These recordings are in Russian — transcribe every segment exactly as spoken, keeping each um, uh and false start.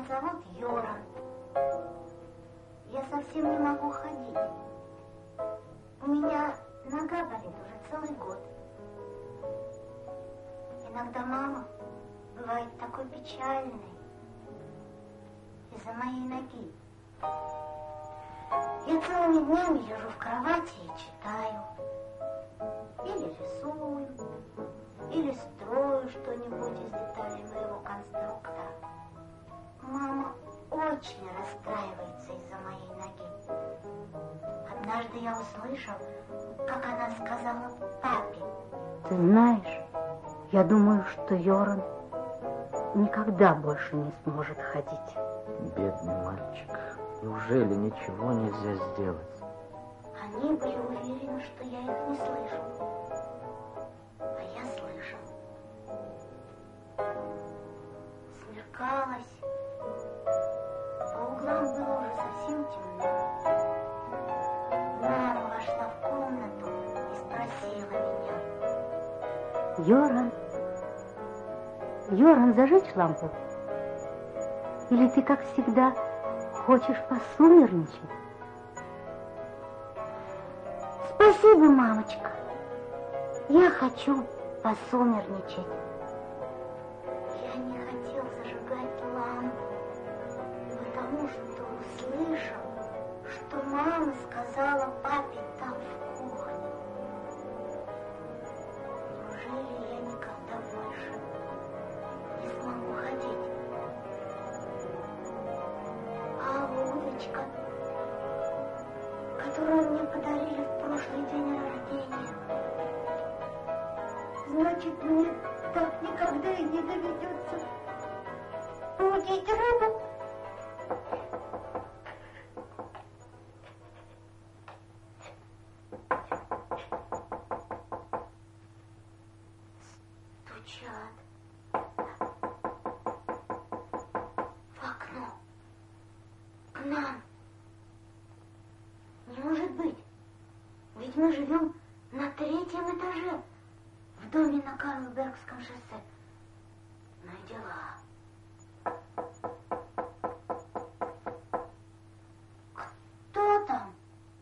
Меня зовут Йоран. Я совсем не могу ходить. У меня нога болит уже целый год. Иногда мама бывает такой печальной из-за моей ноги. Я целыми днями лежу в кровати и читаю. Или рисую, или строю что-нибудь из деталей моего конструктора. Мама очень расстраивается из-за моей ноги. Однажды я услышал, как она сказала папе. Ты знаешь, я думаю, что Йоран никогда больше не сможет ходить. Бедный мальчик. Неужели ничего нельзя сделать? Они были уверены, что я их не слышу. А я слышал. Смеркалось. По углам было уже совсем темно. Мама вошла в комнату и спросила меня. Йоран, Йоран, зажечь лампу? Или ты, как всегда, хочешь посумерничать? Спасибо, мамочка. Я хочу посумерничать. Я не хотел зажигать лампу, потому что услышал, что мама сказала папе там в кухне. Неужели я никогда больше не смогу ходить? А удочка, которую мне подарили в прошлый день рождения, значит, мне так никогда и не доведется удить рыбу. Стучат в окно. К нам. Не может быть. Ведь мы живем на третьем этаже в доме на Карлсбергском шоссе. Ну и дела. Кто там?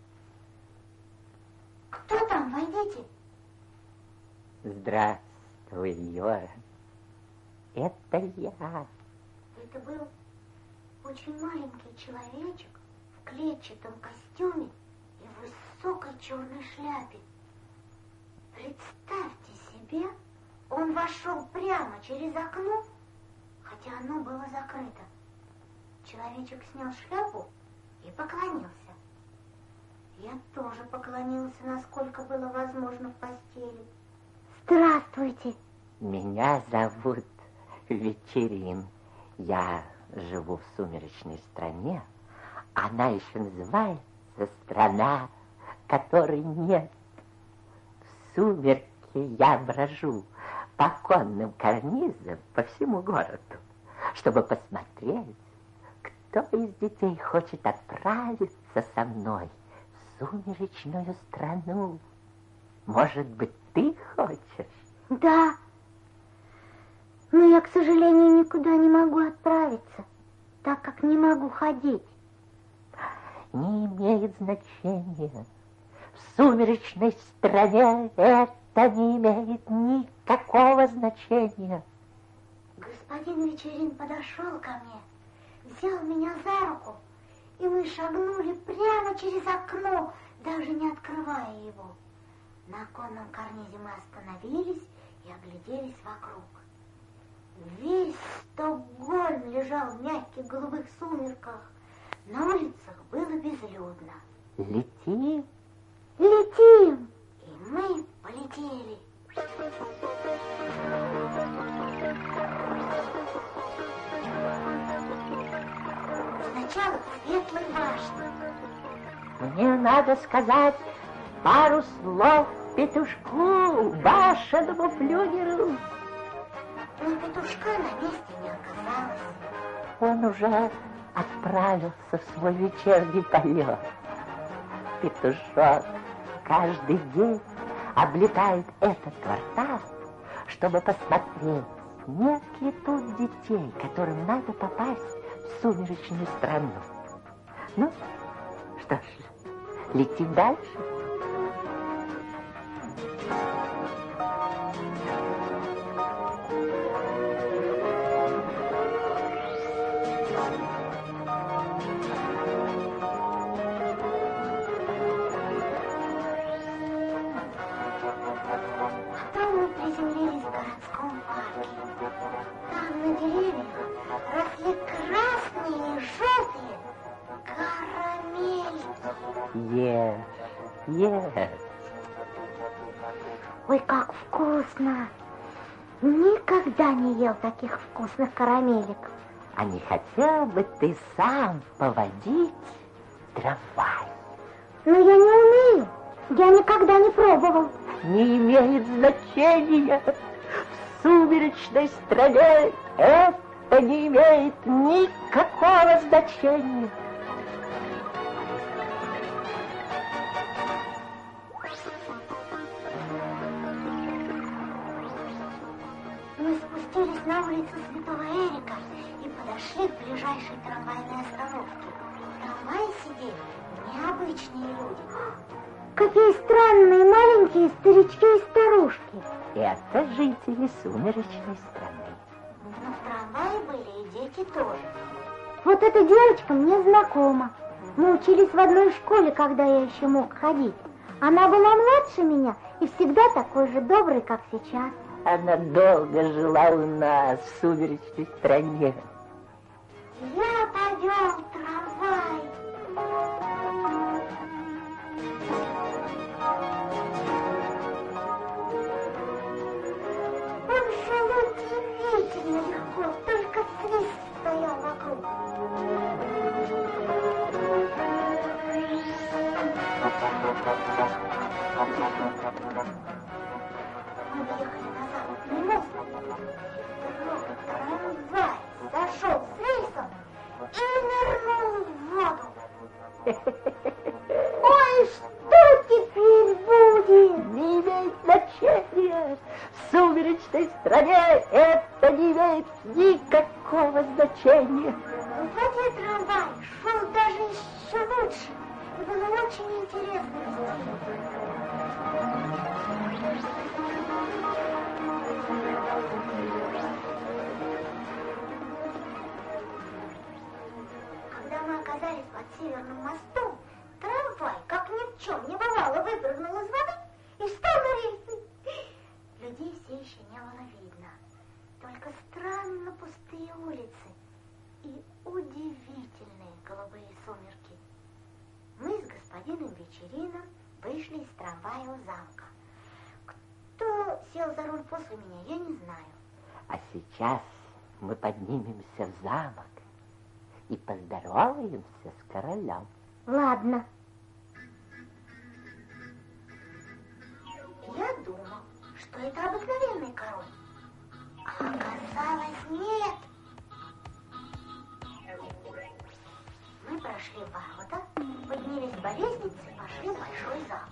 Кто там? Войдите. Здравствуй, Йоран. Это я. Это был очень маленький человечек в клетчатом костюме и в высокой черной шляпе. Представьте себе, он вошел прямо через окно, хотя оно было закрыто. Человечек снял шляпу и поклонился. Я тоже поклонился, насколько было возможно в постели. Здравствуйте. Меня зовут Вечерин. Я живу в сумеречной стране. Она еще называется страна, которой нет. В сумерки я брожу по конным карнизам по всему городу, чтобы посмотреть, кто из детей хочет отправиться со мной в сумеречную страну. Может быть, ты хочешь? Да. Но я, к сожалению, никуда не могу отправиться, так как не могу ходить. Не имеет значения. В сумеречной стране это не имеет никакого значения. Господин Вечерин подошел ко мне, взял меня за руку, и мы шагнули прямо через окно, даже не открывая его. На оконном карнизе мы остановились и огляделись вокруг. Весь Стокгольм лежал в мягких голубых сумерках. На улицах было безлюдно. Летим? Летим! И мы полетели. Сначала к Светлой башне. Мне надо сказать пару слов петушку, башенному флюгеру. Но петушка на месте не оказалось. Он уже отправился в свой вечерний полет. Петушок каждый день облетает этот квартал, чтобы посмотреть, нет ли тут детей, которым надо попасть в в сумеречную страну. Ну, что ж, летим дальше. Ешь, ешь. Ой, как вкусно! Никогда не ел таких вкусных карамелек. А не хотел бы ты сам поводить трамвай? Но я не умею. Я никогда не пробовал. Не имеет значения. В сумеречной стране это не имеет никакого значения. Мы спустились на улицу Святого Эрика и подошли к ближайшей трамвайной остановке. В трамвае сидели необычные люди. Какие странные маленькие старички и старушки. Это жители сумеречной страны. Но в трамвае были и дети тоже. Вот эта девочка мне знакома. Мы учились в одной школе, когда я еще мог ходить. Она была младше меня и всегда такой же добрый, как сейчас. Она долго жила у нас в сумеречной стране. Я повел трамвай. Он шел удивительно легко, только свист стоял вокруг. Мы въехали на западный мост. Вдруг трамвай зашел с рельсом и нырнул в воду. Ой, что теперь будет? Не имеет значения. В сумеречной стране это не имеет никакого значения. Вот и трамвай шел даже еще лучше. И было очень интересно. Когда мы оказались под Северным мостом, трамвай, как ни в чем не бывало, выпрыгнул из воды и встал на рельсы. Людей все еще не было видно. Только странно пустые улицы и удивительные голубые сумерки. Мы с господином Вечерином вышли из трамвая у замка. Кто сел за руль после меня, я не знаю. А сейчас мы поднимемся в замок и поздороваемся с королем. Ладно. Я думал, что это обыкновенный король. А оказалось, нет. Мы прошли ворота, поднялись по лестнице и пошли в большой зал.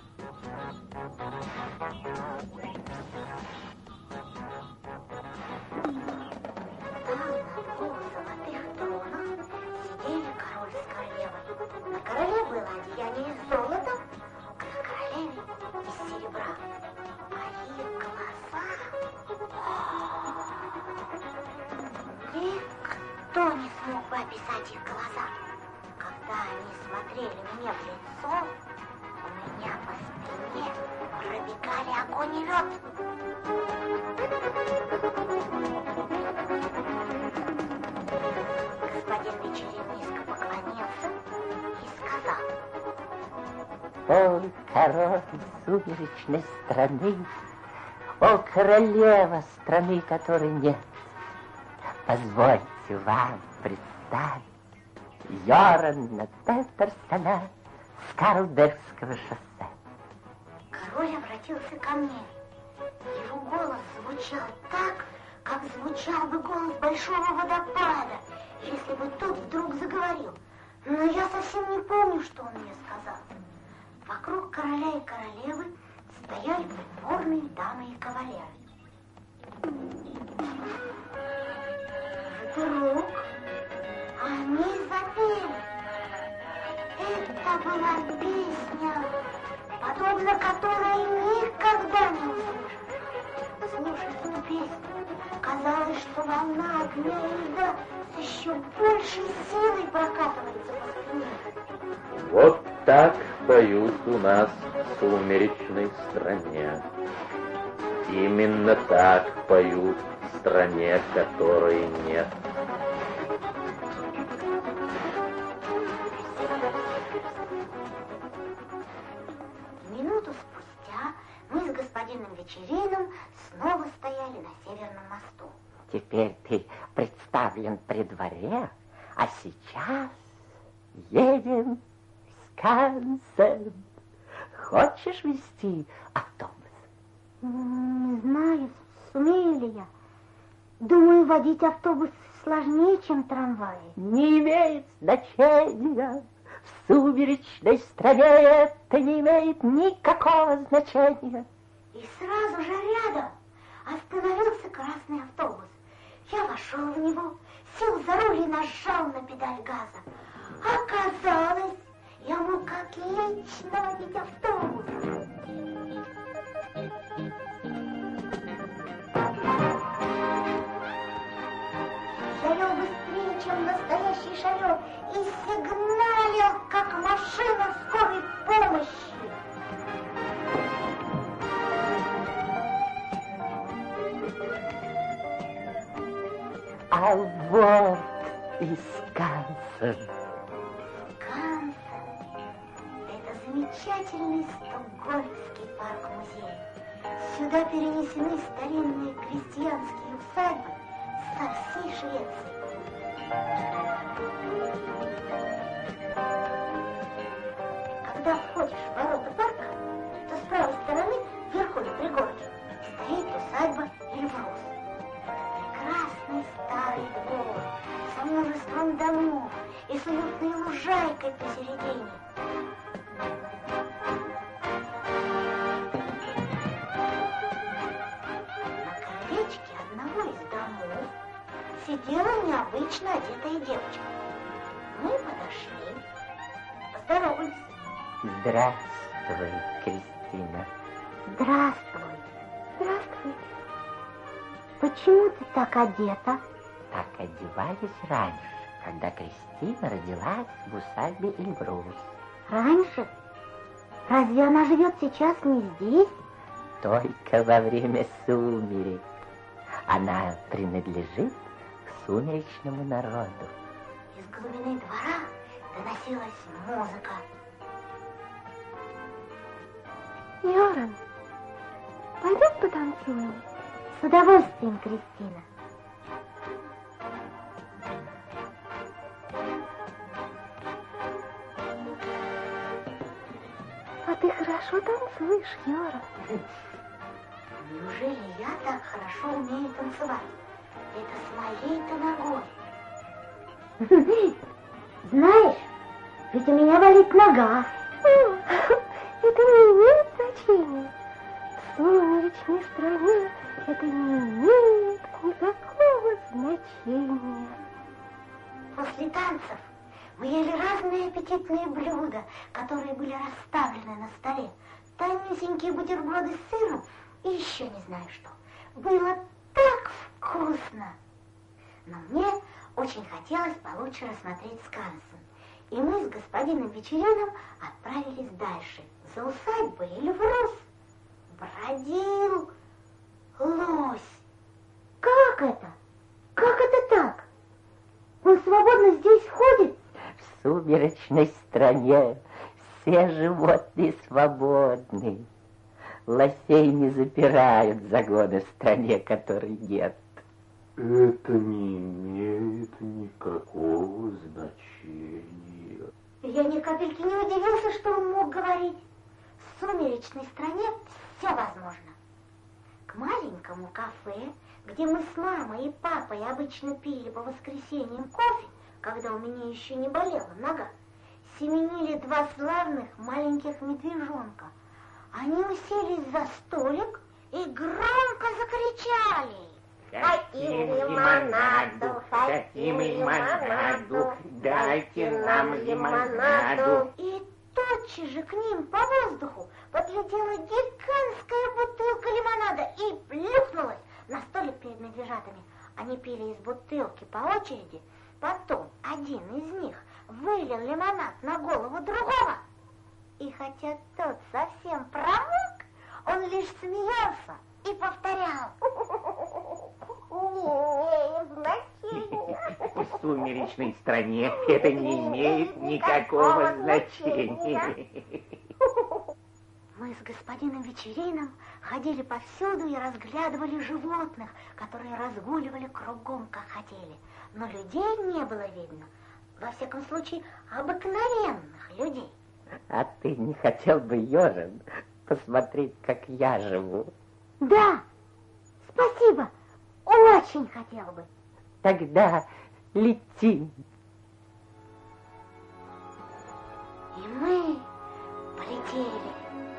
Там на двух золотых тронах сидели король с королевой. На короле было одеяние из золота, а на королеве из серебра. А их глаза... Никто не смог бы описать их глаза. Когда они смотрели мне в лицо, у меня по спине пробегали огонь и лед. Господин Вечерин низко поклонился и сказал: О, король сумеречной страны, о, королева страны, которой нет, позвольте вам представить Йорана Петерсона с Карлбергского шоссе. Король обратился ко мне. Его голос звучал так, как звучал бы голос большого водопада, если бы тот вдруг заговорил. Но я совсем не помню, что он мне сказал. Вокруг короля и королевы стояли придворные дамы и кавалеры. Вдруг они Это была песня, подобно которой никогда не услышишь. Слушая эту песню, казалось, что волна огня и льда с еще большей силой прокатывается по спине. Вот так поют у нас в сумеречной стране. Именно так поют в стране, которой нет. Минуту спустя мы с господином Вечериным снова стояли на Северном мосту. Теперь ты представлен при дворе, а сейчас едем в Скансен. Хочешь везти автобус? Не знаю, сумею ли я. Думаю, водить автобус сложнее, чем трамваи. Не имеет значения. В сумеречной стране это не имеет никакого значения. И сразу же рядом остановился красный автобус. Я вошел в него, сел за руль и нажал на педаль газа. Оказалось, я мог отлично водить автобус. Я вел быстрее, чем настоящий шофер, и сигналил, как машина скорой помощи. А вот и Скансен. Скансен – это замечательный стокгольмский парк-музей. Сюда перенесены старинные крестьянские усадьбы со всей Швеции. Когда входишь в ворота парка, то с правой стороны, вверху на пригорке, стоит усадьба Эльбрус. Прекрасный старый двор со множеством домов и с уютной лужайкой посередине. На крылечке одного из домов сидела необычно одетая девочка. Мы подошли, поздоровались. Здравствуй, Кристина. Здравствуй. Здравствуй. Почему ты так одета? Так одевались раньше, когда Кристина родилась в усадьбе Эльбрус. Раньше? Разве она живет сейчас не здесь? Только во время сумерек. Она принадлежит к сумеречному народу. Из глубины двора доносилась музыка. Йоран, пойдем потанцуем? С удовольствием, Кристина. А ты хорошо танцуешь, Йора. Неужели я так хорошо умею танцевать? Это с моей-то ногой. Знаешь, ведь у меня болит нога. Это не имеет значения. В сумеречной стране это не имеет никакого значения. После танцев мы ели разные аппетитные блюда, которые были расставлены на столе. Тонюсенькие бутерброды с сыром и еще не знаю что. Было так вкусно. Но мне очень хотелось получше рассмотреть Скансен. И мы с господином Вечериным отправились дальше, за усадьбой Эльбрус. Бродил лось. Как это? Как это так? Он свободно здесь ходит? В сумеречной стране все животные свободны. Лосей не запирают в загоны в стране, которой нет. Это не имеет никакого значения. Я ни капельки не удивился, что он мог говорить. В сумеречной стране все возможно. К маленькому кафе, где мы с мамой и папой обычно пили по воскресеньям кофе, когда у меня еще не болела нога, семенили два славных маленьких медвежонка. Они уселись за столик и громко закричали. Хотим лимонаду, хотим лимонаду, дайте нам лимонаду. И тотчас же к ним по воздуху подлетела гигантская бутылка лимонада и плюхнулась на столик перед медвежатами. Они пили из бутылки по очереди. Потом один из них вылил лимонад на голову другого. И хотя тот совсем промок, он лишь смеялся и повторял: Не имеет значения. В сумеречной стране это не имеет никакого значения. Мы с господином Вечерином ходили повсюду и разглядывали животных, которые разгуливали кругом, как хотели. Но людей не было видно. Во всяком случае, обыкновенных людей. А ты не хотел бы, Ежин, посмотреть, как я живу? Да, спасибо, очень хотел бы. Тогда летим. И мы полетели.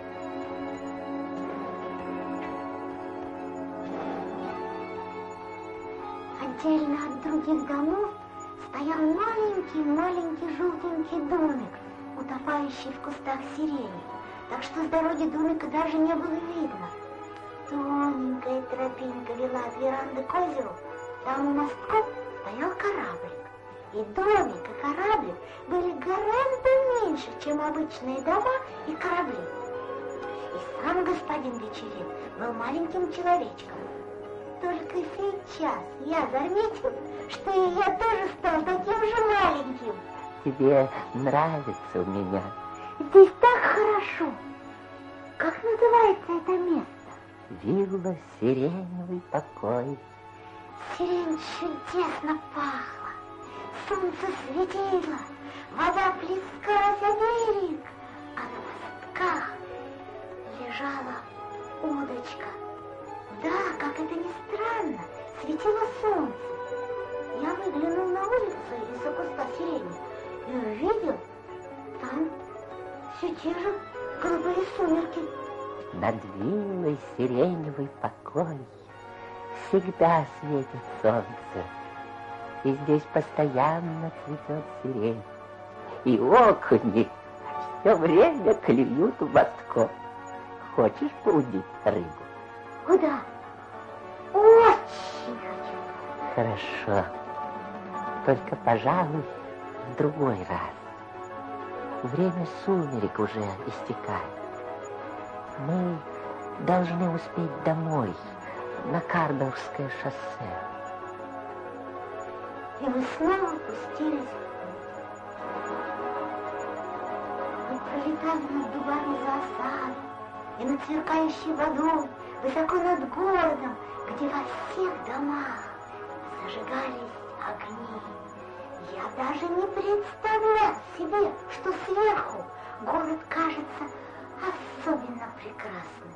Отдельно от других домов стоял маленький-маленький желтенький домик, утопающий в кустах сирени, так что с дороги домика даже не было видно. Тоненькая тропинка вела от веранды к озеру, там у мостков стоял кораблик. И домик, и кораблик были гораздо меньше, чем обычные дома и корабли. И сам господин Вечерин был маленьким человечком. Только сейчас я заметил, что и я тоже стал таким же маленьким. Тебе нравится у меня? Здесь так хорошо. Как называется это место? Вилла Сиреневый покой. Сирень чудесно пахла, солнце светило, вода плескалась о берег, а на мостках лежала удочка. Да, как это ни странно, светило солнце. Я выглянул на улицу из-за куста сирени и увидел, там все те же голубые сумерки. Над виллой Сиреневый покой всегда светит солнце, и здесь постоянно цветет сирень, и окуни все время клюют у мостков. Хочешь поудить рыбу? Куда? Очень хочу. Хорошо, только, пожалуй, в другой раз. Время сумерек уже истекает. Мы должны успеть домой, на Кардовское шоссе. И мы снова пустились. Мы пролетали над дубами заосады и над сверкающей водой, высоко над городом, где во всех домах зажигались огни. Я даже не представлял себе, что сверху город кажется особенно прекрасным.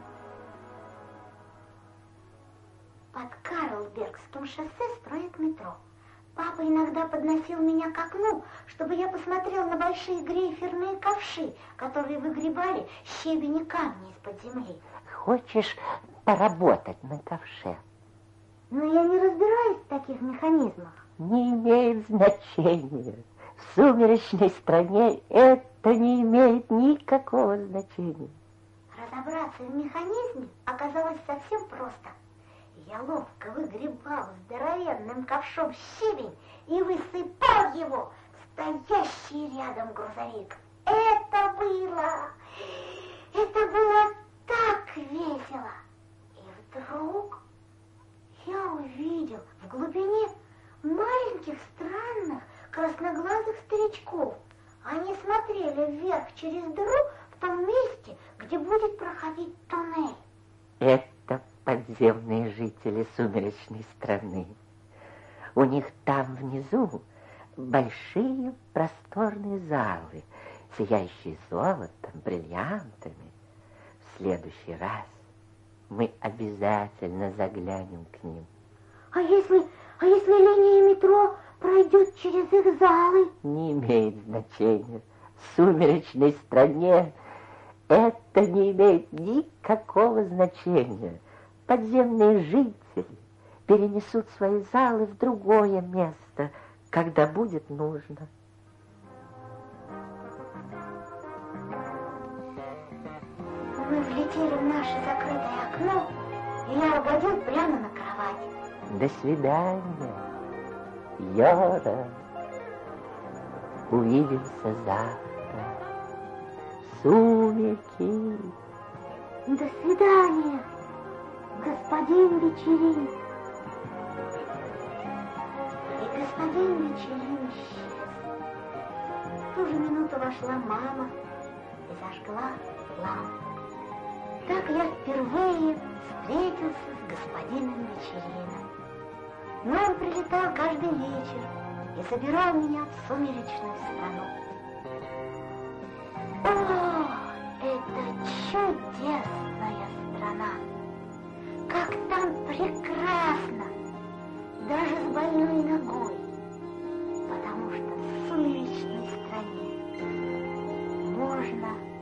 Под Карлсбергским шоссе строят метро. Папа иногда подносил меня к окну, чтобы я посмотрел на большие грейферные ковши, которые выгребали щебень и камни из-под земли. Хочешь поработать на ковше? Но я не разбираюсь в таких механизмах. Не имеет значения. В сумеречной стране это не имеет никакого значения. Разобраться в механизме оказалось совсем просто. Я ловко выгребал здоровенным ковшом щебень и высыпал его в стоящий рядом грузовик. Это было... Это было так весело. И вдруг я увидел в глубине маленьких странных красноглазых старичков. Они смотрели вверх через дыру в том месте, где будет проходить туннель. Это подземные жители сумеречной страны. У них там внизу большие просторные залы, сияющие золотом, бриллиантами. В следующий раз мы обязательно заглянем к ним. А если, а если линия метро пройдет через их залы? Не имеет значения. В сумеречной стране это не имеет никакого значения. Подземные жители перенесут свои залы в другое место, когда будет нужно. прилетели в наше закрытое окно, и я угодил прямо на кровать. До свидания, Йора. Увидимся завтра. Сумерки. До свидания, господин Вечерин. И господин Вечерин исчез. В ту же минуту вошла мама и зажгла лампу. Так я впервые встретился с господином Вечерином. Но он прилетал каждый вечер и забирал меня в сумеречную страну. О, это чудесная страна! Как там прекрасно! Даже с больной ногой, потому что в сумеречной стране можно